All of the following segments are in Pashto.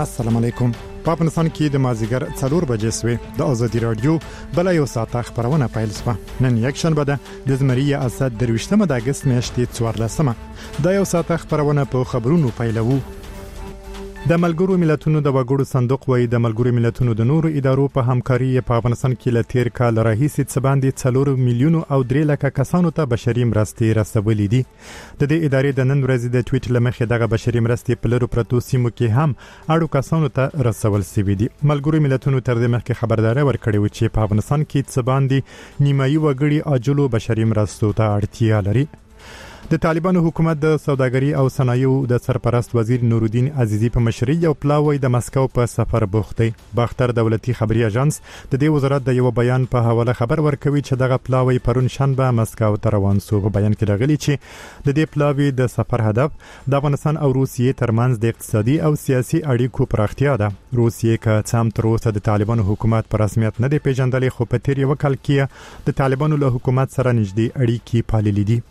السلام علیکم. په افغانستان کې د مازیګر 4 بجې سوي د ازادي رادیو بل یو ساعت خبرونه پیل شوه. نن یک شنبه ده د زمری اسد د 28 د اگست میاشتې 14مه. دا یو ساعت خبرونه په خبرونو پیلوو. د ملګرو ملتونو د وګړو صندوق وایي د ملګرو ملتونو د نورو ادارو په همکاري په افغانستان کې ل تیر کال راهیسې څه باندې 4 میلیون او 3 لک کسانو ته بشري مرستې رسولې دي. د دې ادارې د نن ورځې د ټویټ لمخې دغه بشري مرستې په لرو پرتو سیمو کې هم اړو کسانو ته رسول شوې دي. ملګرو ملتونو تر دې مخکې خبرداري ورکړې و چې په افغانستان کې څه باندې نیمایي وګړي عاجلو بشري مرستو ته اړتیا لري. د طالبانو حکومت د سوداګري او صنایعو د سرپرست وزیر نورالدین عزیزی په مشرۍ یو پلاوی د مسکو په سفر بوخت دی. باختر دولتي خبري اژانس د دې وزارت د یو بیان په حواله خبر ورکوي چې دغه پلاوی پرون شنبه مسکو ته روان شو. په بیان کې راغلي چې د دې پلاوی د سفر هدف د افغانستان او روسیې ترمنځ د اقتصادي او سیاسي اړیکو پراختیا ده. روسیې که څام تر اوسه د طالبانو حکومت په رسمیت نه دی پیژندل، خو په تیر یو کال کې د طالبانو له حکومت سره نږدې اړیکې پاللې دي.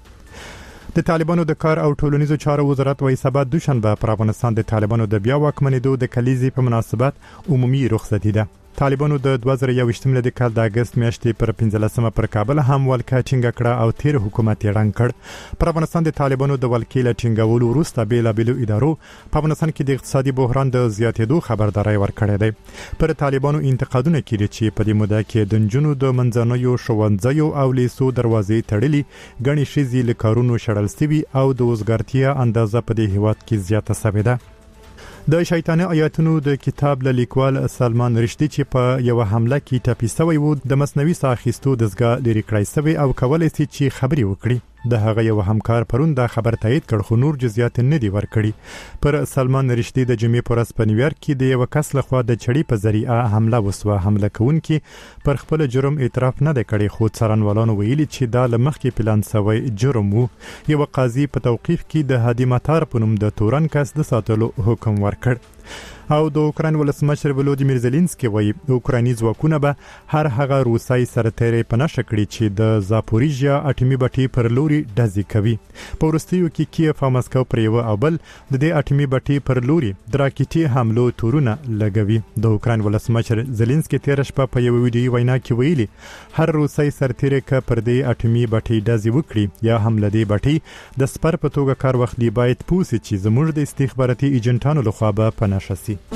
د طالبانو د کار او ټولنیزو چارو وزارت وايي سبا دوشنبه پر افغانستان د طالبانو د بیا واکمنېدو د کلیزې په مناسبت عمومي رخصتي ده. طالبانو د 2021 د کال د اگست میاشتې پر 15مه پر کابل هم ولکه ټینګه کړه او تیر حکومت یې رنګ کړ. پر افغانستان د طالبانو د ولکې له ټینګولو وروسته بیلابیلو ادارو په افغانستان کې د اقتصادي بحران د زیاتېدو خبرداري ورکړې ده. پر طالبانو انتقادونه کړي چې په دې موده کې د نجونو د منځنوي ښوونځیو او لیسو دروازې تړلې، غني شیزي له کارونو شړل شوي او د وزګارتیا اندازه په دې هیواد کې زیاته شوې ده. د شیطانه آیاتونو د کتاب له لیکوال سلمان رشدي چې په یو حمله کې ټپي شوی و د مصنوعي ساخستو دزګه لري کړی شوی او کولای شي چې خبري وکړي. د هغه یو همکار پرون دا خبر تایید کړ، خو نور جزئیات نه دي ورکړي. پر سلمان رشدي د جمعې پر ورځ په نیویارک کې د یو کس لخوا د چړې په ذریعہ حمله وسوه. حمله کوونکي پر خپل جرم اعتراف نه کړي، خو څارنوالانو ویلي چې دا لمخکې پلان شوی جرم وو. یو قاضي په توقیف کې د هادي مطار په نوم د تورن کس د ساتلو حکم ورکړ. او د اوکراین ولسمشر ولودیمیر زيلنسکي وایي د اوکرایني ځواکونه به هر هغه روسي سرتېري پناه کړي چې د زاپوریژیا اټومي بټي پر لوري ډزې کوي. په وروستیو کې کیف او مسکو پر یو او بل د دې اټومي بټي پر لوري دراکټي حملو تورونه لګوي. د اوکراین ولسمشر زيلنسکي تیر شپه په یو ویډیو وینا کې ویلي هر روسي سرتېري ک پر دې اټومي بټي ډزې وکړي یا حمله دې بټي د سپر په توګه کار واخلي، باید پوسي چې زموږ د استخباراتي ایجنټانو لخوا به پناه شي. د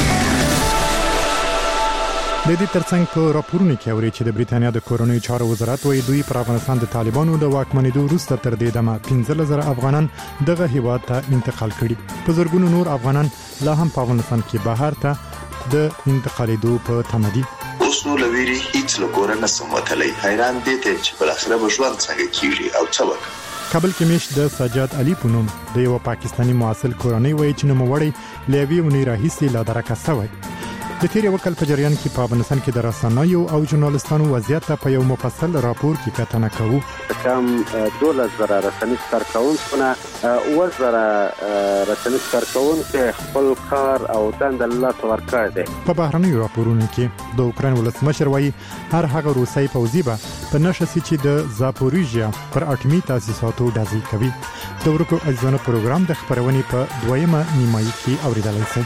دې ترڅنګ په راپورونو کې اوري چې د بریټانیا د کورونی چارو وزارت وايي دوی پر افغانستان د طالبانو د واکمنېدو وروسته تر دې دمه 15000 افغانان دغه هیواد ته انتقال کړي. په زرګونو نور افغانان لا هم په افغانستان کې بهر ته د انتقالېدو په تمه دي. اوس نو لويري هیڅ لګور نه سموتلې حیران دي ته چې بل اخره بشوان څنګه کیږي او څه وکړي. کابل کې میش د سجاد علي پونم د یو پاکستانی معاصل کورنۍ وایي چې نوموړی لوي ونی راهیسي لا درکه سوی. د تیر یو کال په جریان کې په افغانستان کې د رسنیو او ژورنالستانو وضعیت په یو مفصل راپور کې کتنه کوو. کم 2000 رسنۍ کارکونکو 2000 رسنۍ کارکونکو خپل کار او دند الله ورکړ دي. په بهرنیو راپورونو کې د اوکراین ولسمشر وایي هر هغه روسي پوځي به په نشسي چې د زاپوریژیا پر اټومي تاسیساتو ډزې کوي. د ورکو اجزانو پروګرام د خبرونې په دویمه نیمایي کې اوریدلای شئ.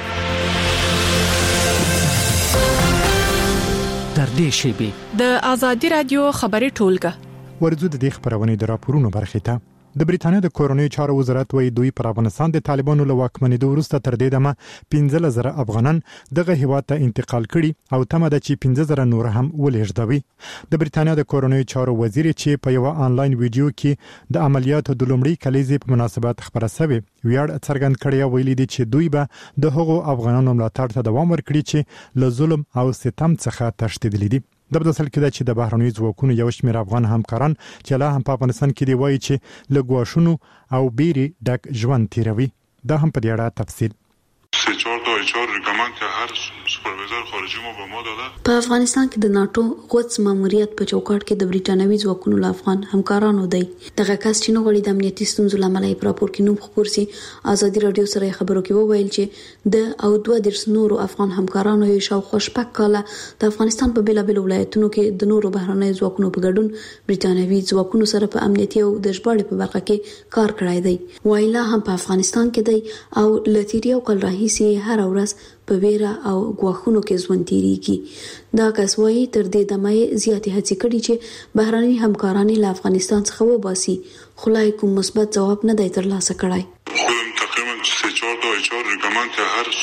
در دې شیبه د ازادي رادیو خبري ټولګه ورزو د دې خبرونه د راپورونو برخه ته. د بریټانیا د کورونی چارو وزارت وايي دوی پر افغانستان د طالبانو له واکمنېدو وروسته تر دې دمه 15000 افغانان دغه هیواد ته انتقال کړي او تمه ده چې 15000 نور هم ولېږدوي. د بریټانیا د کورونی چارو وزیر چې په یو آنلاین ویډیو کې د عملیاتو د لومړي کلیزې په مناسبت خبره شوی ویاړ څرګند کړی ویلي دي چې دوی به د هغو افغانانو ملاتړ ته دوام ورکړي چې له ظلم او ستم څخه تښتېدلي دي. د بدل کې دا چې د بهرنیو ځواکونو یو شمېر افغان همکاران چې لا هم په افغانستان کې دی وایي چې له ګواښونو او بیري ډک ژوند تیروي. دا هم په دې اړه تفصیل سه چهار تا اچار ریکمند که هر سوپروایزر خارجي مو به ما داده. په افغانستان کې د ناتو قدس ماموریت په چوکاټ کې د بریټانوي ځواکونو له افغان همکارانو دی. دغه کس چې نو غړي د امنیتي ستونزو لامل یې راپور کې نوم خبر سي ازادي رادیو سره خبرو کې وویل چې د او 2 نورو افغان همکارانو یې شاوخوا شپږ کاله د افغانستان په بیلابیلو ولایتونو کې د نورو بهرنۍ ځواکونو په ګډون بریټانوي ځواکونو سره په امنیتي او د ژباړې په برخه کې کار کړی دی. وایلا هم په افغانستان کې دی او لتیری او کل راهیسي هر ورځ په ویرا او غواخونو کې ژوند تیریږي. دا کس وایي تر دې دمه زیاتې هڅې کړې چې بهرنۍ همکارانې له افغانستان څخه وباسي خو لا کوم مثبت ځواب نه دی ترلاسه کړی. تقریبا 3-4 تا HR ریکمند ته هر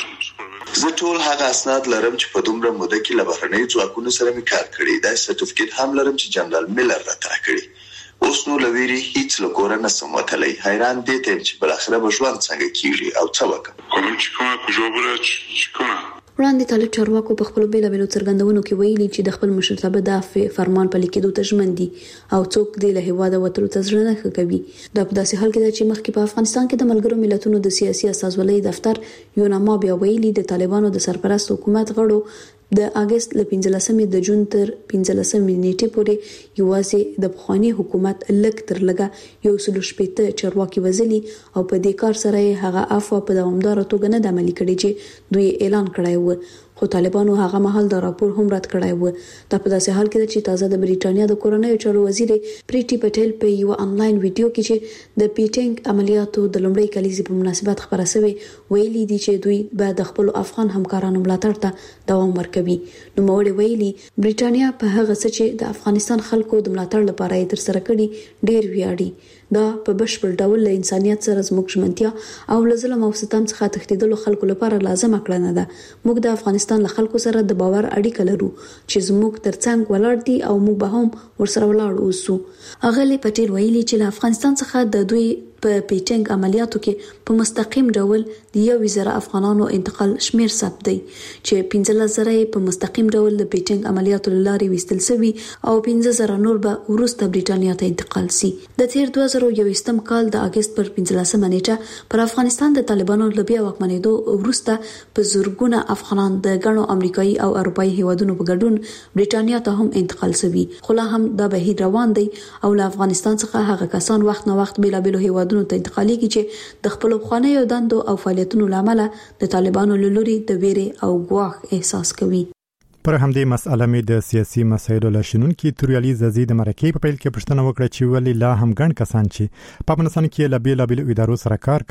زه ټول هغه اسناد لرم چې په دومره موده کې له بهرنۍ ځواکونو سره مې کار کړی. دا سرټیفیکټ هم لرم چې جنرال میلر راته کړی. اوس نو لویری هیڅ لګور نه سموتلی. حیران دي ته چې بل اخره به ژوند څنګه کیږي او څه وکړم. کوم چې کومه کوجوبره چې کومه وړاندې طالب چارواکو په خپل بیلابیلو څرګندونو کې ویلي چې د خپل مشرتابه د فرمان په لیکلو ته ژمن دي او څوک د له هواده وتلو ته ځړنه نه کوي. دا په داسې حال کې ده چې مخکې په افغانستان کې د ملګرو ملتونو د سیاسي استازولۍ دفتر یوناما بیا ویلي د طالبانو د سرپرست حکومت غړو د اگست ل 15 د جون تر 15 نیټې پورې یوازې د بخوانی حکومت لک تر لګه یو سلو شپېته چارواکي وزلي او په دې کار سره هغه عفو په دوامدار توګه نه د عملي کړي چې دوی اعلان کړی و. خو طالبانو هغه مهال دا راپور هم رد کړی و. دا په داسې حال کې چې تازه د بریټانیا د کورنۍ چارو وزیر پریټي پټیل په یو انلاین ویډیو کې چې د پیټینګ عملیاتو د لومړۍ کلیزې په مناسبت خبره شوې ویلي دي چې دوی به د خپل افغان همکارانو ملاتړ ته دوام ورکوي. نو موړي ویلي بریټانیا په هغه څه چې د افغانستان خلکو د ملاتړ لپاره یې تر سره کړي ډیر ویاړي. دا په بشپړ ډول له انسانيت سره زموږ ژمنتیا او له ظلم او ستم څخه تښتیدلو خلکو لپاره لازم کړنه ده. موږ د افغانستان له خلکو سره د باور اړیکه لرو چې زموږ ترڅنګ ولاړ دي او موږ به هم ورسره ولاړ اوسو. اغلی پټیل ویلي چې له افغانستان څخه د دوی په پیټینګ عملیاتو کې په مستقیم ډول د 1000 افغانانو انتقال شمیر ثبت دی چې 15000 په مستقیم ډول د پیټینګ عملیاتو لارې وستل شوی او 15000 نور به ورسته بریټانیا ته انتقال شي. د تیر 2021 کال د اگست پر 15 نیټه پر افغانستان د طالبانو لبیا واکمنېدو ورسته په زورګونه افغانان د غنو امریکایي او اروپایي هیوادونو په ګډون بریټانیا ته هم انتقال شوی. خو لا هم دا بهیر روان دی او له افغانستان څخه هغه کسان وخت نه وخت بیلابیلو هیوادونو ته انتقالېږي چې د خپل خوانیو دندو او فعالیتونو لامل د طالبانو لوري د ویرې او ګواښ احساس کوي. پر همدې مسأله مې د سیاسي مسایلو لشنونکو توریالي ززي د مرکې په پیل کې پښتنه وکړه چې ولې لا هم ګڼ کسان چې په افغانستان کې له بیلابیلو ادارو سره کار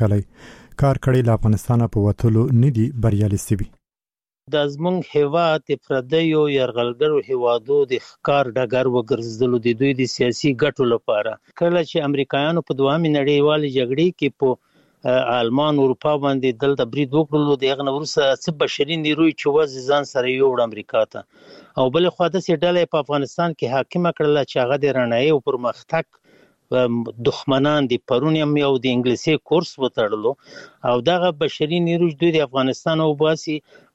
کړی له افغانستان په وټولو ندي بریالي سوي. د زمونږ هیواد د پردیو یرغلګرو هیوادو د ښکار ډګر وګرځېدلو د دوی د سیاسي ګټو لپاره. کله چې امریکایانو په دوامي نړیوالې جګړې کې په آلمان اروپا باندې دلته برید وکړلو د هغه نه وروسته څه بشري نیروی چې وځي ځان سره یوړ امریکا ته او بل خو داسې ډلې په افغانستان کې حاکمه کړله چې هغه د رڼایي او پرمختګ دښمنان دي. پرون یو د انګلیسي کورس وتړلو او دغه بشري نیروی دوی د افغانستان او باسي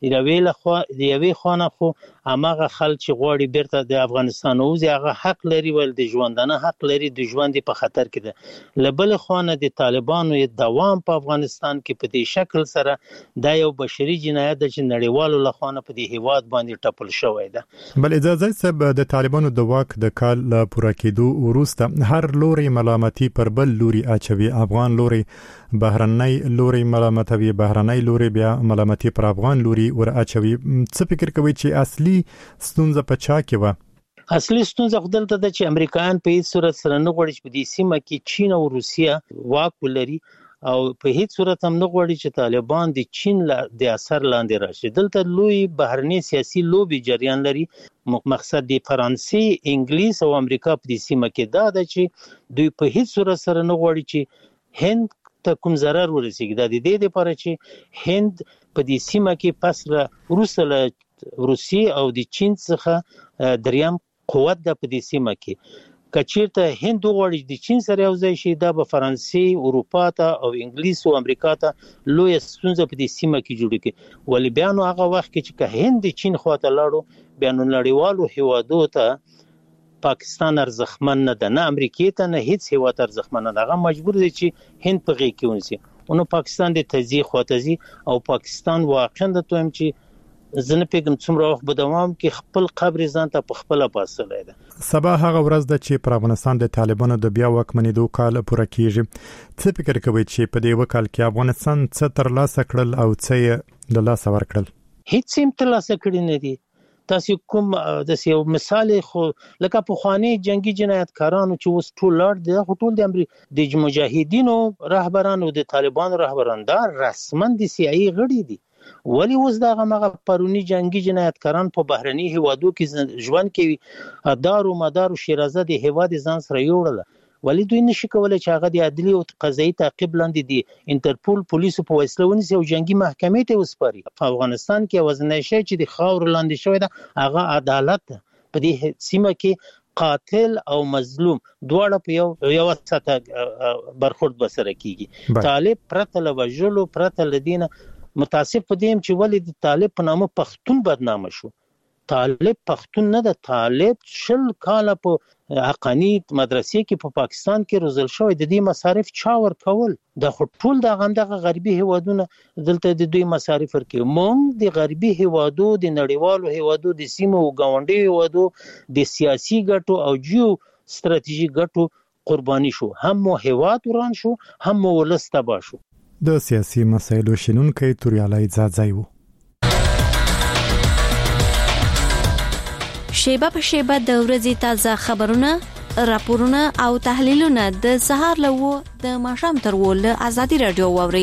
د یوې خانه خو هغه خلک چې غواړي بیرته د افغانستان اوځي هغه حق لري ول د ژوندانه حق لري د ژوند په خطر کې ده. لبل خانه د طالبانو دوام په افغانستان کې په دې شکل سره دا یو بشري جنایت ده چې نړیوالو لخوا په دې هیواد باندې ټپل شوی ده. بل اجازه سب د طالبانو د واک د کال پوره کېدو وروسته هر لوري ملامتي پر بل لوري اچوي. افغان لوري بهرنۍ لوري ملامتوي، بهرنۍ لوري بیا ملامتي پر افغان لوري ور اچوي. څه فکر کوي چې اصلي ستونزه په چا کې و؟ اصلي ستونزه خدلته ده چې امریکایان په هیڅ صورت سره نه غواړي چې په دې سیمه کې چین او روسیا واک ولري او په هیڅ صورت هم نه غواړي چې طالبان د چین د اثر لاندې راشي. دلته لوی بهرني سیاسي لوبي جریان لري. مقصد د فرانسې، انګلیس او امریکا په دې سیمه کې دا ده چې دوی په هیڅ صورت سره نه غواړي چې هند ته کوم ضرر ورسیږي. د دې لپاره چې هند په دې سیمه کې پس وروسته له روسیې او د چین څخه دریم قوت ده په دې سیمه کې. کچیرته هند غواړي د چین سره یو ځای شي دا به فرانسې، اروپا ته او انګلیس او امریکا ته لوی ستونزه په دې سیمه کې جوړ کړي. ولې بیا نو هغه وخت کې چې هند د چین خواته لاړو بیا نو نړیوالو هیوادو ته پاکستان ارزښتمن نه ده، نه امریکای ته، نه هیڅ هیواد ارزښتمن نه ده. هغه مجبور دي چې هند په غېږ کې ونیسي. نو پاکستان د تزي خواته زی او پاکستان واقعا د تویم چې زنه پیغام څومره وخت به دوام کې خپل قبر ځان ته په خپل پاسلای ده. سبا هغه ورځ ده چې پر افغانستان د طالبانو د بیا واکمنېدو کال پوره کیږي. څه فکر کوئ چې په دې وکال کې افغانستان څه ترلاسه کړل او څه یې د لاسه ورکړل؟ هیڅ هم ترلاسه کړی نه دي. تاسو کوم د یو مثال خو لکه په خواني جنگي جنایتکارانو چې اوس ټول لړ دي ټول د مجاهدینو رهبرانو د طالبانو رهبران دا رسما د CIA غړي دي. ولی اوس دغه مغه پرونی جنگي جنایتکاران په بهرني هوادو کې ژوند کوي دارو مدارو شیرازه د هواد ځان سره یوړل. ولی دوی نشي کولای چې هغه د عدلي او قضایي تعقیب لاندې دي انټرپول پولیسو په وسیله ونیسي او جنگي محکمې ته وسپاري. په افغانستان کې وزنه شي چې د خاور لاندې شوی ده هغه عدالت په دې سیمه کې قاتل او مظلوم دواړه په یو ساته برخورد بسره کیږي. طالب پرته لوجلو پرته لدینه متاسف پدیم چې ولې د طالب په نامه پښتون بدنامه شو. طالب پښتون نه ده، طالب 20 کاله په حقانی مدرسې کې په پاکستان کې روزل شوی. د دې مصارف چا ورکول؟ د ټول د غندغه غربي هوادونه دلته د دوی مصارف ورکوي. مونږ د غربي هوادو د نړیوالو هوادو د سیمو او ګاونډي هوادو د سیاسي ګټو او جیو ستراتیژي ګټو قرباني شو. هم مو هواد وران شو، هم مو ولس تباه شو. د سیاسي مسایلو شنونکي توریالای ځاځای وو. شیبه په شیبه د ورځې تازه خبرونه، راپورونه او تحلیلونه د سهار لوو د ماښام تر وله ازادي رادیو ووري.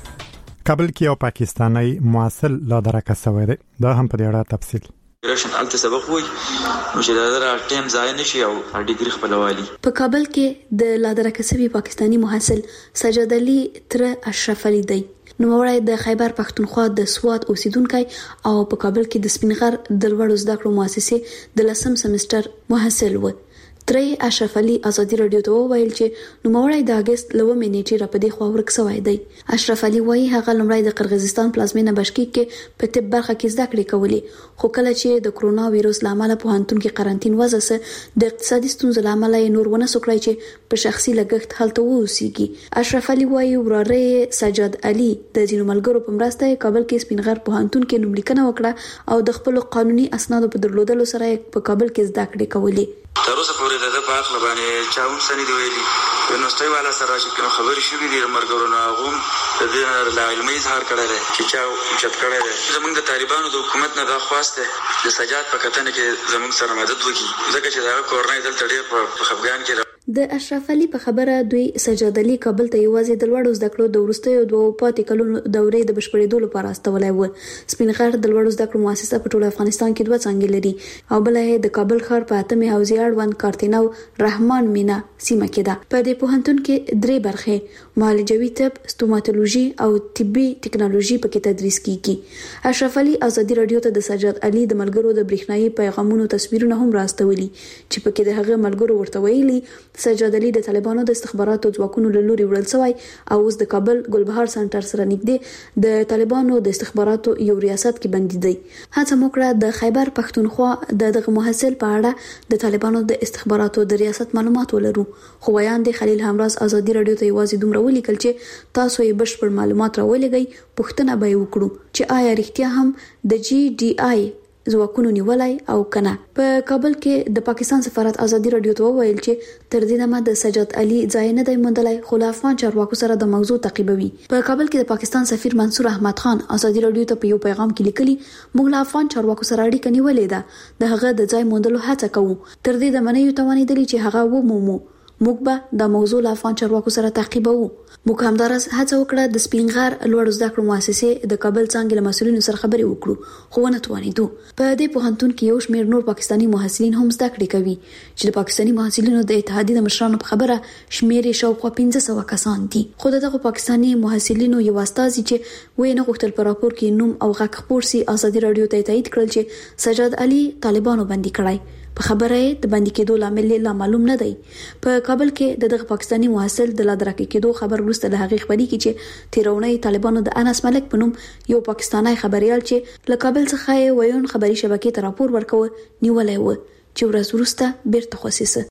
کابل کې یو پاکستانی مواصل لا درکه سوی دی. دا هم په دې اړه تفصیل راشن الته سبق وای نو چې دا ټیم ځای نشي او ډیګری خپلوالي. په کابل کې د لا درکه سوی پاکستانی محصل سجاد علي تر اشرف علي دی. نوموړی د خیبر پښتونخوا د سوات اوسیدونکی او په کابل کې د سپینغر د لوړو زده کړو مؤسسې د 10م سمستر محصل و. ترې اشرف علي ازادي رادیو ته وویل چې نوموړی د اگست لومړۍ نیټې را پدې خوا ورک سوی دی. اشرف علي وایي هغه لومړی د قرغیزستان پلازمینه بشکیک کې په طب برخه کې زده کړې کولې، خو کله چې د کرونا وایروس لامل په هانتون کې قرنټین وضع سه د اقتصادي ستونزو لامل یې نور ونه سوکړای چې په شخصي لګښت هلته ووسیږي. اشرف علي وایي وراره سجاد علي د ځینو ملګرو په مرسته کابل کې سپینغر په هانتون کې نوملیکنه وکړه او د خپل قانوني اسنادو په درلودلو سره په کابل کې زده کړې کولې. تر اوسه پورې د په اخلا باندې چاوم سنې دی ویلي نو ستوي والا سره چې کوم خبرې شوې دي مرګورونه غوم د دې علمي اظهار کړل چې چا چت کړل. زمونږ د طالبانو د حکومت نه دا خواسته د سجاد په کتنه کې زمونږ سره مدد وکړي ځکه چې دا کورنۍ دلته ډېر په خفګان کې. د اشرف علي په خبره دوی سجاد علي کابل ته یوازې د لوړو زده کړو د وروستیو 2 کلونو دورې د بشپړېدو لپاره استولای و. سپینغر د لوړو زده کړو مؤسسه په ټول افغانستان کې 2 څنګه لري او بل یې د کابل ښار په اتمه حوزې اړوند کارتینو رحمان مینا سیمه کې ده. په دې پوهنتون کې 3 برخې معالجوي طب، ستوماتولوژي او طبي ټکنالوژي پکې تدریس کیږي. اشرف علي ازادي رادیو ته د سجاد علي د ملګرو د برېښنايي پیغامونو تصویرونه هم راستولي چې پکې د هغه ملګرو ورته ویلي سجاد علي د طالبانو د استخباراتو ځواکونو له لوري وړل شوی او اوس د کابل ګلبهار سنټر سره نږدې د طالبانو د استخباراتو یو ریاست کې بندي دی. هڅه وکړه د خیبر پښتونخوا دغه محصل په اړه د طالبانو د استخباراتو د ریاست معلومات ولرو، خو ویان د خلیل همراز ازادي رادیو ته یوازې دومره ولیکل چې تاسو یې بشپړ معلومات راولېږئ. پوښتنه به وکړو چې آیا رښتیا هم د GDI ځواکونو نیولای او کنه. په کابل کې د پاکستان سفارت ازادي رادیو ته وویل چې تر دې دمه د سجاد علي ځای نه دی موندلای، خو له افغان چارواکو سره د موضوع تعقیبوي. په کابل کې د پاکستان سفیر منصور احمد خان ازادي رادیو ته په یو پیغام کې لیکلي موږ له افغان چارواکو سره اړیکه نیولې ده، د هغه د ځای موندلو هڅه کوو، تر دې دمه نه یو توانیدلی چې هغه ومومو. موږ به د موضوع له افغان چارواکو سره تعقیبوو. موږ همدارس هڅه وکړه د سپینغر لوړو زده کړو مؤسسې د کابل څنګه له مسؤلینو سره خبرې وکړو، خو ونه توانیدو. په دې پوهنتون کې یو شمېر نور پاکستانی محصلین هم زده کړې کوي چې د پاکستانی محصلینو د اتحادیې د مشرانو په خبره شمېر شاوخوا 1500 کسان دي. خو دغه پاکستانی محصلینو یو استازي چې وې نه غوښتل په راپور کې نوم او غږ خپور سي ازادي رادیو ته تایید کړل چې سجاد علي طالبانو بندي کړای. په خبره د باندې کېدو لامل لا معلوم نه دی. په کابل کې دغه پاکستانی محصل د لا درکه کېدو خبر وروسته د هغې خبري کې چې تیرونی طالبانو د انس ملک په نوم یو پاکستانی خبريال چې له کابل څخه ویون خبري شبکې ته راپور ورکوه نیولای و چې ورځ وروسته بیرته خوسیسه.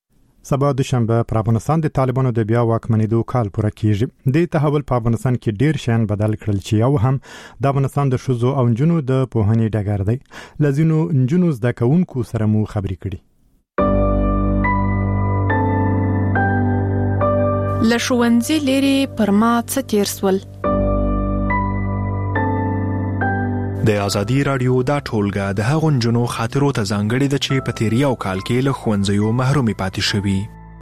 سبا د شنبه پر افغانستان د طالبانو د بیا واکمنېدو کال پوره کیږي. د تحول په افغانستان کې ډیر شیان بدل کړل چې یو هم د افغانستان د ښځو او نجونو د پوهنې ډګر دی. لزینو نجونو زده کوونکو سره مو خبرې کړي. لښوونځي لري پر ما څه تیر سول. د آزادی رادیو دا ټولګه د هغو نجونو خاطرو ته ځانګړې ده چې په تیر یو کال کې له ښوونځیو محرومې پاتې شوي.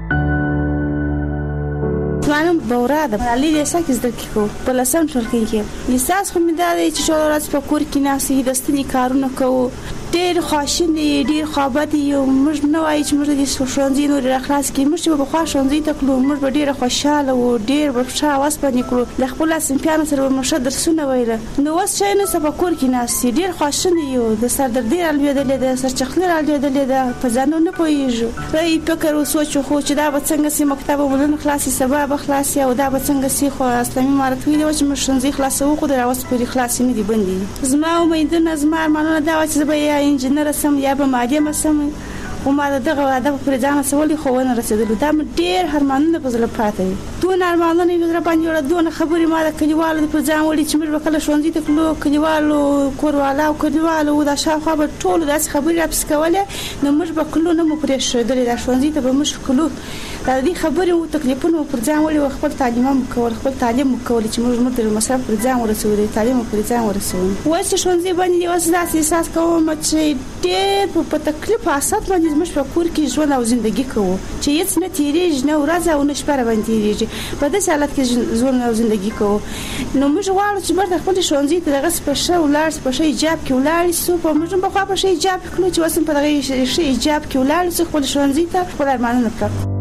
معلوم بورا د علي د سکه زده کیو په لسم ټولګي کې لیسانس خو مې دا چې ټول ورځ په کور کې ناسي د ستنی کارونه کوو. ډېر خواشینی ډېر خوابت یو موږ نه وایي چې موږ د ښوونځي نور اخلاص کې موږ په خوا ښوونځي ته کلو موږ به ډېر خوشاله وو ډېر په شا واس باندې کړو د خپل سمپیانو سره موږ درسونه ویل نو اوس چې نه سبا کور کې ناسي ډېر خواشینی یو د سر درد الویدلې د سر چخلر الویدلې د په ځانو نه پوهیږو راي فکر او سوچ خو چې دا به څنګه سي مکتب ولن خلاصي سبا به خلاصي او دا به څنګه سي خو اسلامي مارت ویل چې موږ ښوونځي خلاصو خو دا اوس په خلاصي نه دی بندي زما امید نه زما ارمانونه دا چې زه انجنیر سم یا به ماده سم او ما دغه واده پر ځان سوالي خو ونه رسیدل دا ډېر هرمانونه په زړه پاتې دون ارمانونه یې در باندې وړه دون خبرې ما د کلیوالو پر ځان ولې چې موږ وکړه ښوونځي ته کلو کلیوالو کوروالا او کلیوالو دا شاوخوا به ټول داس خبرې اپس کوله نو موږ به کلو نه مو پرې شوې د ښوونځي ته به موږ کلو دا دې خبرې او تکلیفونه پر ځان ولې خپل تعلیم مکول خپل تعلیم مکول چې موږ د مصرف پر ځان ورسوي تعلیم پر ځان ورسوي وایي ښوونځي باندې اوس داسې احساس کوم چې ډېر په تکلیف اساس باندې موږ په کور کې ژوند او ژوندۍ کوو چې هیڅ نه تیریږي نه ورځ او نه شپه باندې تیریږي په دې حالت کې ژوند او ژوندۍ کوو نو موږ غواړو چې برته خپل ښوونځي ته دغه سپیشل ولر سپیشل ایجاب کې ولر سو په موږ په خوا په شي ایجاب کړو چې وسم په دغه شي ایجاب کې ولر سو خپل ښوونځي ته خپل ارمانونه کړو.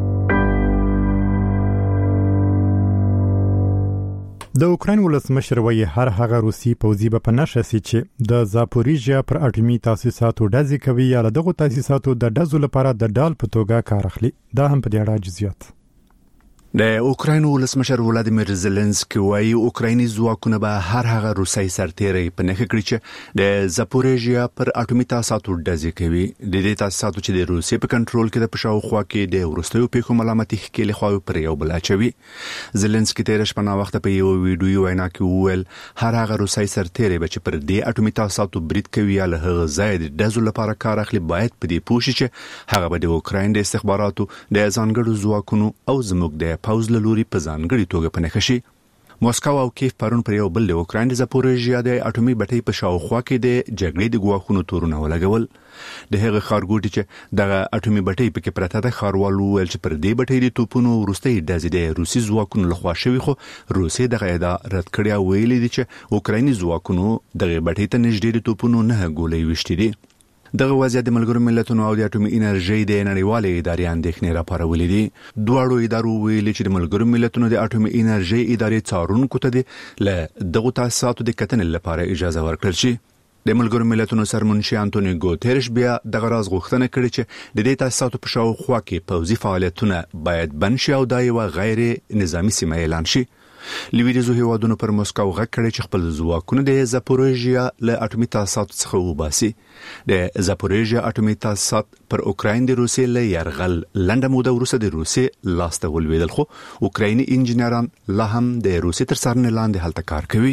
د اوکراین ولسمشر وایي هر هغه روسي پوځي په نشه سي چې د زاپوریژیا پر اټومي تاسیساتو ډزې کوي یا دغه تاسیساتو د ډزو لپاره د ډال په توګه کار اخلي. دا هم په دې اړه جزئیات. د اوکراین ولسمشر ولادیمیر زيلنسکي وايي اوکرایني ځواکونه به هر هغه روسي سرتیري په نخښه کړی چې د زاپوریژیا پر اټومي تاسیساتو ډزې کوي. د دې تاسیساتو چې د روسي په کنټرول کې د پښاوخوا کې د ورستیو پیښو ملامتي ښکېلې خو پر یو بل اچوي. زيلنسکي تیر شپه نا وخت په یو ویډیو وینا کې وویل هر هغه روسي سرتیري چې پر دې اټومي تاسیساتو برید کوي یا له هغه ځای د ډزو لپاره کار اخلي باید په دې پوه شي چې هغه به د اوکراین د استخباراتو د ځانګړو ځواکونو او زموږ د پاوز لوري په ځانګړي توګه پنهخه شي. موسکو او کیف پرون پر یو بل د اوکراین د زاپوریژیا د اټومي بټۍ په شاوخوا کې د جګړې د ګواښونو تورونه ولګول. د هغه خارګوټي چې د اټومي بټۍ په کې پرته د خاروالو ول چې پر دې بټۍ د توپونو ورستۍ ډزې د روسي ځواکونو لخوا شوی خو روسي دغه ادعا رد کړی او ویلي دي چې اوکرایني ځواکونو دغه بټۍ ته نږدې د توپونو نه ګولې وشتي دي. دغه وضعیت د ملګرو ملتونو او د اټومي انرژي د نړیوالې ادارې اندېښنې راپارولې دي. دواړو ادارو ویلي چې د ملګرو ملتونو د اټومي انرژي ادارې څارونکو ته د دغه تاسیساتو د کتنې لپاره اجازه ورکړل شي. د ملګرو ملتونو سرمنشي انټونی ګوتریش بیا دغه راز غوښتنه کړې چې د دې تاسیساتو په شاوخوا کې پوځي فعالیتونه باید بند شي او دا یو غیر نظامی سیمه اعلان شي. لویدیزو هیوادونو پر موسکو غږ کړی چې خپل ځواکونه د زاپوریژیا له اټومي تاسیساتو څخه وباسي. د زاپوریژیا اټومي تاسیسات پر اوکراین د روسي له يرغل لنډه موده وروسته د روسي لاسته ولویدل خو اوکرایني انجنیران لا هم د روسي تر څارنې لاندې هلته کار کوي.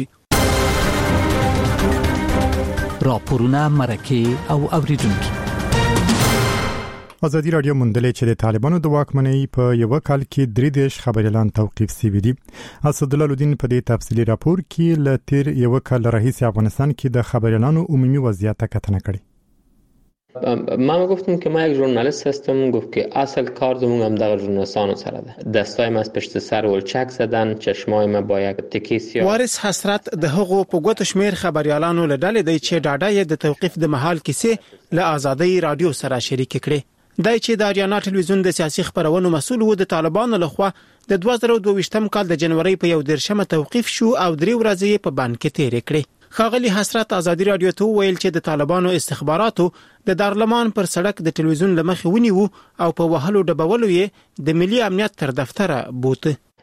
راپورونه مرکه او اوریدونکو. آزادی رادیو موندلې چې د طالبانو د واکمنۍ په یو کال کې 3 خبريالان توقيف شوي دي. اسد الله الدین په دې تفصیلی راپور کې ل تیر یو کال راهیسې افغانستان کې د خبريالانو عمومي وضعیت کتنه کړې. من گفتم که من یک ژورنالیست هستم گفت که اصل کار زمون هم در ژورنالیستان سره ده دستایم از پشت سر ولچک زدن چشمای ما با یک تکی سیاه. وارث حسرت د هغو په ګوت شمیر خبريالانو له ډلې دی چې ډاډه د توقيف د محل کیسه له آزادۍ رادیو سره شریک کړي. دای چې د اریانا ټلویزیون د سیاسي خبرونو مسؤل و د طالبانو لخوا د 2022 کال د جنوري په 11 توقيف شو او 3 ورځې په بند کې تیر کړي. خاغلی حسرت آزادی رادیو ته ویل چې د طالبانو استخباراتو د دارلمان پر سړک د ټلویزیون لمخې ونیو او په وهلو ډبولو یې د ملي امنیت تر دفتره بوته.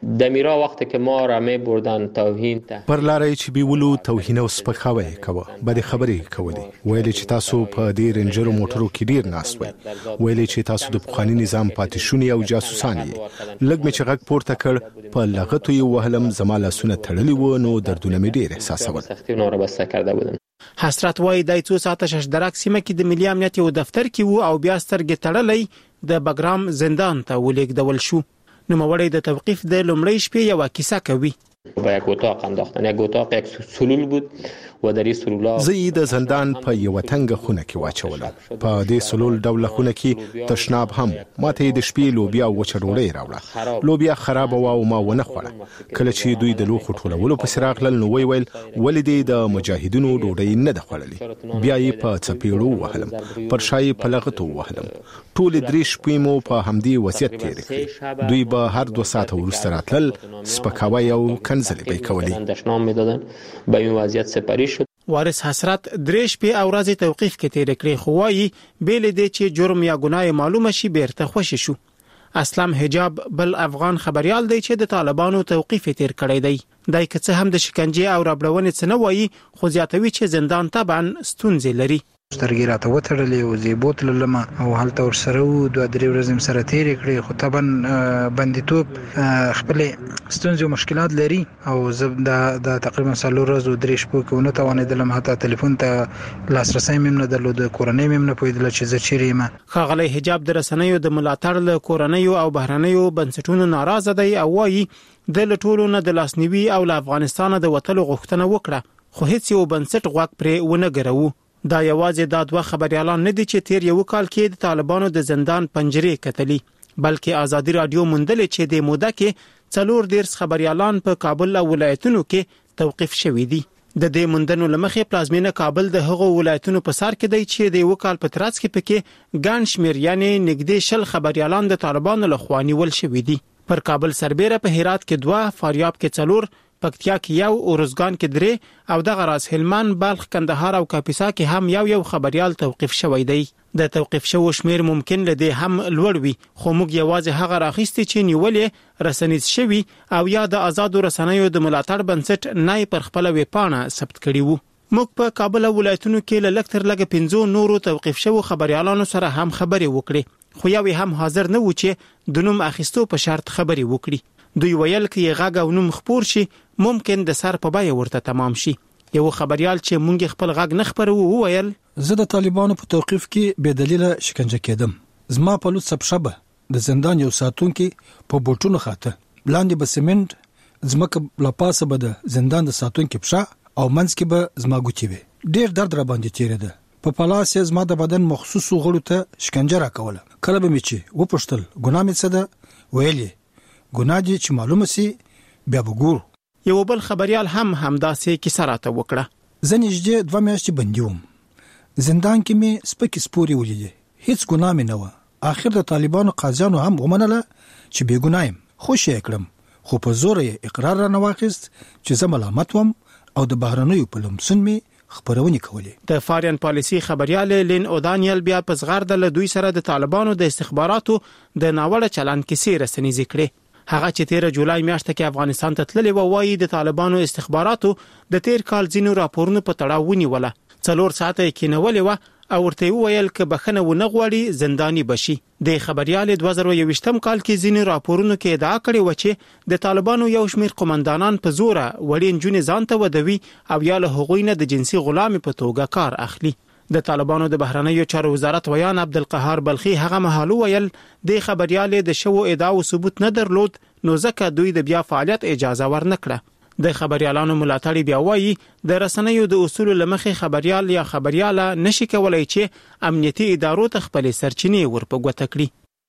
د میرا وقتی که ما را می بردن توهین ته پر لارې چې بیولو توهین او سپکاوی کوه بد خبرې کولې ویلې چې تاسو په دې رنجر موټرو کې ډیر ناست وئ ویلې چې تاسو د پخوانی نظام پاتې شونی او جاسوسان یې لږ می چې غږ پورته کړ په لغتو یو وهلم زماله سونه تړلې و نو دردونه می ډیر احساسول سختي نور بسته کرده بودم حسرت وای د 2 ساعته ششدرک سیمه کې د ملي امنیت یو دفتر کې وو او بیا سترګې تړلې د بګرام زندان ته ولېږدول شو نو موري د توقیف د لومړی شپې یو کیسه کوي با یک اتاق انداختن یک اتاق یک سلول بود و در این سلولا زه د زندان په یو تنګ خونه کې واچولم په دې سلول ډول خونه کې تشناب هم ماته د شپې لوبیا او چړوړې راوړه لوبیا خراب و او ما ونه خوړه کله چې دوی د لوخو ټولولو په سراغ لل نو ویل ولې د مجاهدینو ډوډۍ نه د خوړلې بیا یې په چپیړو وهلم پر شای په لغتو وهلم ټول درې شپې مو په همدې وصیت تیر کړ دوی به هر 2 ساعت ورسته راتل سپکاوی او کنځلې به کولې دشنام میدادن به این وضعیت سپاری شد وارث حسرت درې شپې او ورځې توقیف کې تیر کړې خو وايي بیل دې چې جرم یا ګناه معلومه شي بیرته خوشی شو اسلام حجاب بل افغان خبريال دی چې د طالبانو توقیف تیر کړی دی دای که څه هم د شکنجې او رابړونې څه نه وایي خو زیاتوي چې زندان طبعا ستونزې لري سترګې راته وتړلې او زه بوتلم او هلته ورسره و 2-3 ورځې سره تیرې کړې خو طبعا بندیتوب خپل ستونزې او مشکلات لري او زه د تقریبا 3 ورځې 3 شپو کې ونه توانېدلم حتی ټلیفون ته لاسرسي مې نه درلود کورنۍ مې نه پوهېدل چې زه چیرې یم ښاغلی حجاب د رسنیو د ملاتړ له کورنیو او بهرنیو بنسټونو ناراضه دی او وايي د لټولو نه د لاسنیوي او له افغانستان د وټلو غوښتنه وکړه خو هیڅ یو بنسټ غوږ پرې ونه ګرو دا یوازې د دوه خبريالان نه دي چې تیر یو کال کې د طالبانو د زندان پنجرې کتلي بلکې آزادي رادیو مندل چې د موده کې 4 خبريالان په کابل او ولایتونو کې توقیف شوي دي د دې مندنو لمخې پلازمینه کابل د هغو ولایتونو په سر کې دی چې د یو کال په ترڅ کې پکې ګڼ شمیر یعنی نږدې 10 خبريالان د طالبانو لخوا نیول شوي دي پر کابل سربېره په هرات کې 2 فاریاب کې 4 پکتیا کې 1 اورزګان کې 3 او د غراس هلمند بلخ کندهار او کاپیسا کې هم یو خبريال توقیف شوی دی د توقیف شو شمیر ممکن لدی هم لوړ وي خو موږ یوازې هغه راخستې چې نیولې رسنیز شوی او یا د آزادو رسنیو د ملاتړ بنسټ نه پر خپل ویبپاڼه ثبت کړی وو موږ په کابل ولایتونو کې لکتر لګ 15 نورو توقیف شو خبريالانو سره هم خبرې وکړي خو یو هم حاضر نه و چې د نوم اخیستو په شرط خبرې وکړي دوی ویل کې غاګ او نوم خپور شي ممکن د سر په بای ورته تمام شي یو خبريال چې مونږ خپل غاګ نه خبرو ویل زه د طالبانو په توقیف کې بې دلیل شکنجه کېدم زما په لوڅ سبشبه د زندان یو ساتونکو په بوټونو خاطه لاندې به سیمنټ زمکه لپاسه به د زندان د ساتونکو پښه او منځ کې به زما ګوتی وي ډیر درد را باندې تیرېده په پلاس زما د بدن مخصوصو غړو ته شکنجه را کوله کله به می چې و پښتل ګناه می څه ده ویلې ګناه دي چې معلومه سي بیا وګور یو بل خبريال هم همداسې کیسه راته وکړه زه نږدې 2 میاشتې بندیوم زندان کې می سپکې سپوري ولیدې هیڅ ګناه مې نه و اخر د طالبانو قاضیانو هم ومنله چې بې ګنایم خوش یې کړم خو په زور یې اقرار را نه واخیست چې زه ملامت وم او د بهرنیو په لمسون می خبرونه کولې د فارین پالیسي خبريال لین اودانیل بیا په صغر د دوی سره د طالبانو د استخباراتو د ناوړه چلند کیسې رسنۍ ذکر هغه چې 13 جولای میاشت کې افغانستان ته تللی و وایي د طالبانو استخباراتو د تیر کال ځینو راپورونو په تړاو ونیوله 4 ساعته کې نولې و او ورته ویل ک بخنه و نه غواړي زنداني بشي د خبريال 2021م کال کې ځینو راپورونو کې ادعا کړې و چې د طالبانو یو شمیر قومندانان په زوره وړین جون ځانته ودوي او یا له هغوی نه د جنسي غلامي په توګه کار اخلي د طالبانو د بهرنیو چارو وزارت ویان عبدالقهار بلخي هغه مهالو ویل د خبريال د شو ادعا او ثبوت نه درلود نو ځکه دوی د بیا فعالیت اجازه ورنکړه د خبريالانو ملاتړي بیا وایي د رسنیو د اصول لمخې خبريال یا خبرياله نشي کولای چې امنیتي ادارو ته خپل سرچینې ورپګوته کړي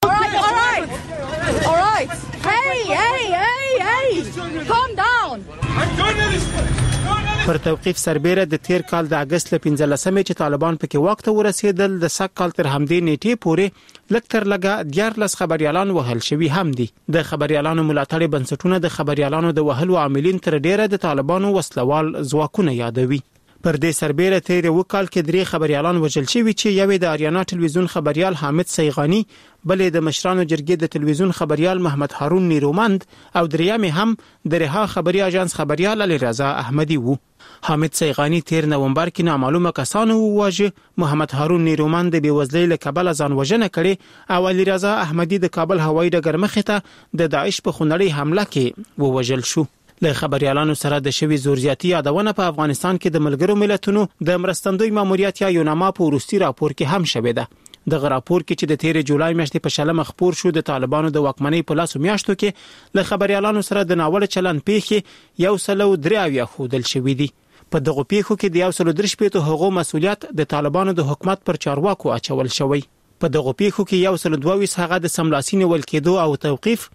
پر توقیف سربېره د تیر کال د اگست ل 15مې چې طالبان پکې وخت ورسېدل د سک کال تر همدې نیټې پورې لکتر لګه 14 خبريالان وهل شوی هم دي د خبريالانو ملاتړ بنسټونه د خبريالانو د وهلو عاملین تر ډیره د طالبانو وسلوال ځواکونه یادوي پر دې سربېره تیر وکال کې 3 خبريالان وژل شوي چې یوې د آریانا ټلویزیون خبريال حامد سیغانی، بلې د مشرانو جرګې د ټلویزیون خبريال محمد هارون نیرومند او دریمه هم د رها خبري اژانس خبريال علي رضا احمدي وو. حامد سیغانی تیر نومبر کې نامعلومه کسانو وواژه، محمد هارون نیرومند د بیوزلۍ له کبله ځان وژنه کړې او علي رضا احمدي د کابل هوایي ډګر مخې ته د داعش په خونړۍ حمله کې ووژل شو. له خبريالانو سره د شوی زورزیاتی یادونه په افغانستان کې د ملګرو ملتونو د مرستندوی ماموریت یا یوناما په وروستي راپور کې هم شوې ده. د راپور کې چې د 13 جولای میاشتې په شلمه خبر شو د طالبانو د واکمنۍ په لاسو میاشتو کې له خبريالانو سره د ناوړه چلند پیښې 103 خودل شوې دي. په دغه پیښو کې د 103 هغو مسولیت د طالبانو د حکومت پر چارواکو اچول شوی. په دغه پیښو کې 122 هغه د سملاسي نیول کېدو او توقيف،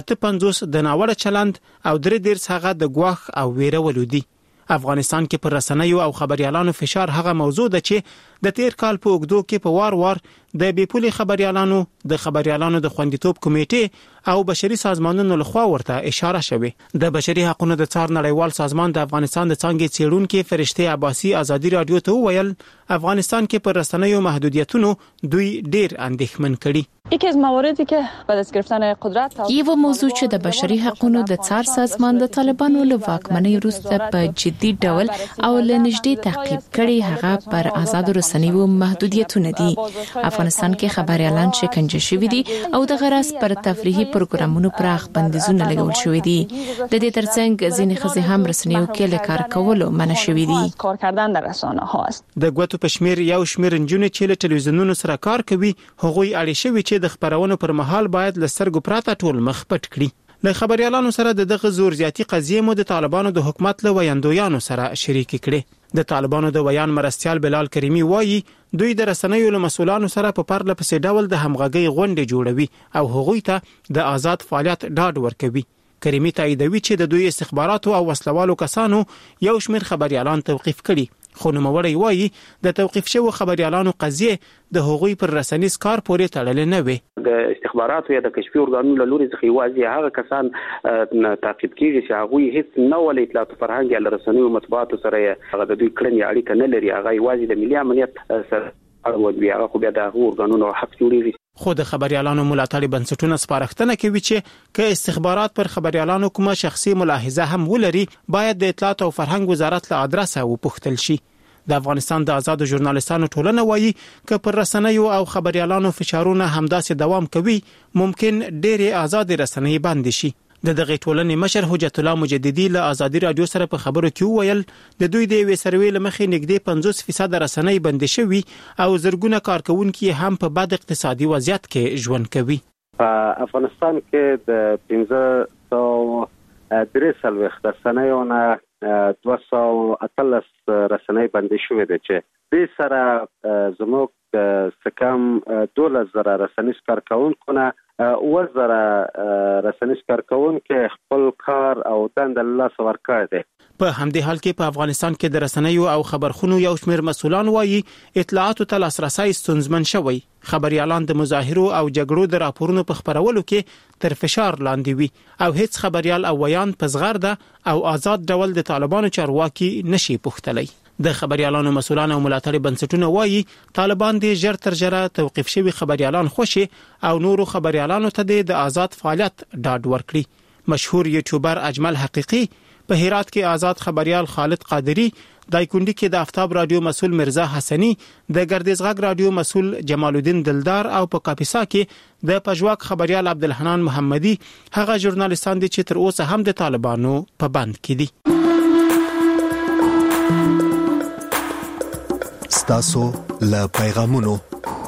58 د ناوړه چلند او 3 هغه د ګواښ او ویرولو دي. افغانستان کې پر رسنیو او خبريالانو فشار هغه موضوع ده چې د تیر کال په اوږدو کې په وار د بیپولي خبريالانو د خبريالانو د خوندیتوب کمیټې او بشري سازمانونو لخوا ورته اشاره شوې. د بشري حقوقو د څار نړیوال سازمان د افغانستان د څنګه څېړونکو فرشته عباسي ازادي رادیو ته ویل افغانستان کې پر رسنیو محدودیتونو دوی ډیر اندېښمن کړي. یکی از مواردی که بعد از گرفتن قدرت یو موضوع چې د بشري حقوقو د څار سازمان د طالبانو له واکمنۍ وروسته په جدي ډول او لنږدې تعقیب کړي هغه پر آزاد رسنیو محدودیتونه دي. افغانستان کې خبريالان شکنجه شوي دي او د غرض پر تفریحي پروګرامونو پراخ بندیزونه لګول شوي دي. د دې ترڅنګ ځینې ښځې هم رسنیو کې له کار کولو منع شوي دي. کار کردن در رسانه ها است. د ګوتو پشمیر یو شمیر نجونې چې له ټلویزیونونو سره کار کوي هغوی اړ شوي چې د خبرونو پر مهال باید لسترګو پراته ټول مخ پټ کړي. له خبريالانو سره دغه زور زیاتی قضیه مو د طالبانو د حکومت له ویاندویانو سره شریک کړي. د طالبانو د ویان مرستيال بلال کریمی وایي دوی د رسنیو له مسولانو سره په پرله پسې ډول د همغږي غونډې جوړوي او هغوی ته د آزاد فعالیت ډاډ ورکوي. کریمی تاییدوي چې د دوی استخباراتو او وسلوالو کسانو یو شمېر خبريالان توقيف کړي. خو نوموړی وایي د توقيف شوو خبريالانو قضیه د هغوی پر رسنیز کار پورې تړلې نه وي. د استخباراتو یا د کشفي ارګانونو له لوري څخه یوازې هغه کسان تعقیب کیږي چې هغوی هیڅ نه ولې اطلاعات فرهنګ یا رسنیو مطبوعاتو سره هغه د دوی کړنې اړیکه نه لري. هغه یوازې د ملي امنیت سره اړوند وي. هغه خو بیا د هغو ارګانونو حق جوړیږي. خو د خبريالانو ملاتړي بنسټونه سپارښتنه کوي چې که استخبارات پر خبريالانو کومه شخصي ملاحظه هم ولري باید د اطلاعات او فرهنګ وزارت له ادرسه وپوښتل شي. د افغانستان د آزاد ژورنالستانو ټولنه وایي چې پر رسنیو او خبريالانو فشارونه همداسې دوام کوي ممکن ډېری آزاد رسنۍ بند شي. د دغه ټولنې مشر حجت الله مجددي له آزادي رادیو سره په خبرو کې ویل د دوی د وې سروې لمخې نږدې 50% رسنۍ بند شوي او زرګونه کارکونکو هم په بد اقتصادي وضعیت کې ژوند کوي. په افغانستان کې د 1503 رسنیونه 218 رسنۍ بندي شوې ده چې د سره زموږ سکم 12000 رسنیز کارکونکو نه 1000 رسنیز کارکونکو خپل کار او دند الله سور کړی دی. په همدې حال کې په افغانستان کې د رسنیو او خبرخونو یو شمېر مسولان وایي اطلاعاتو ته لاسرسي ستونزمن شوی. خبريالان د مظاهرو او جګړو د راپورونو په خبرولو کې تر فشار لاندې وي او هیڅ خبريال او ویان په زغرده او آزاد ډول د طالبانو چارواکي نشي پوښتلی. د خبريالانو مسولان او ملاتړي بنسټونه وایي طالبان د ژر تر ژره توقيف شوی خبريالان خوشي او نورو خبريالانو ته د آزاد فعالیت ډاډ ورکړي. مشهور یوټیوبر اجمل حقيقي په هرات کې آزاد خبريال خالد قادری، دایکندي کې د آفتاب رادیو مسول مرزا حسنی، د ګردیزغاګ رادیو مسول جمال الدین دلدار او په کاپیسا کې د پژواک خبريال عبدالحنان محمدي هغه ژورنالستان دي چې تر اوسه هم د طالبانو په بند کې دي. ستاسو له پیغامونو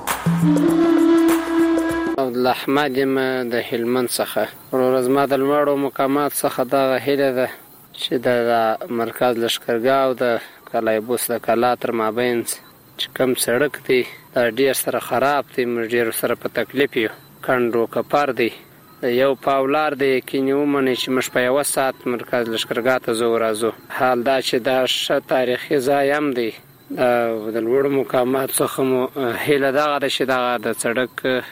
احمد یم د هلمند څخه ورځما د لوړو مقامات څخه دا هیله ده چې د مرکز لشکرګاه او د کلایبوس د کلا تر مابین چې کوم سړک دی دا ډیر سره خراب دی، موږ ډیر سره په تکلیف یو. کندو کپار دی یو پاولار دی کینیو منی چې مش په یو سات مرکز لشکرګاه ته زو راځو. حال دا چې دا ش تاریخي ځای هم دی د لوړو مقامات څخه مو هیله ده چې دا د سړک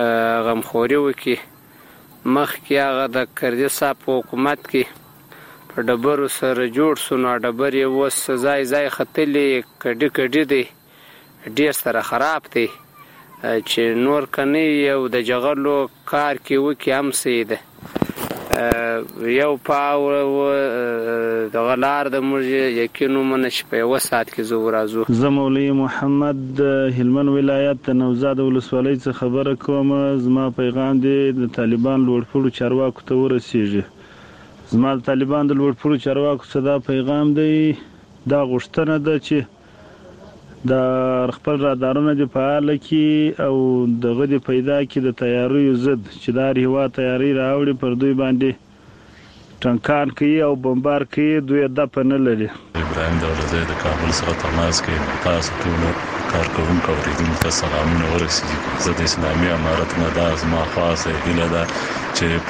غمخوري وکي. مخکې هغه د کردي صاحب حکومت کې ډبرو سره جوړ سو نو ډبر یې وس ځای خطلې کډي دی ډیر سره خراب دی چې نور کني یو د جغلو کار کې وکي هم سیده یو پاو د غلار د موږ یقینو منش په یو سات کې زو راځو. زه مولوی محمد هلمند ولایت د نوزاد ولسوالۍ څخه خبره کوم. زما پیغام دی د طالبان لوړپوړو چارواکو ته ورسیږي. زما د طالبان د لوړپوړو چارواکو څخه دا پیغام دی، دا غوښتنه ده چې د خپل رادارونه د فعال کی او دغه د پیدا کی د تیاریو ضد چې دا هوا تیاری راوړي پر دوی باندې ټنکان کوي او بمبار کوي، دوی د پنه لري. ابراهیم دولزی د کابل څخه تماس کوي. تاسو ټول کارکوونکو اوریدونکو ته سلامونه ورسیږي. زه د اسلامي امارت نه دا زما خاصه هیله ده چې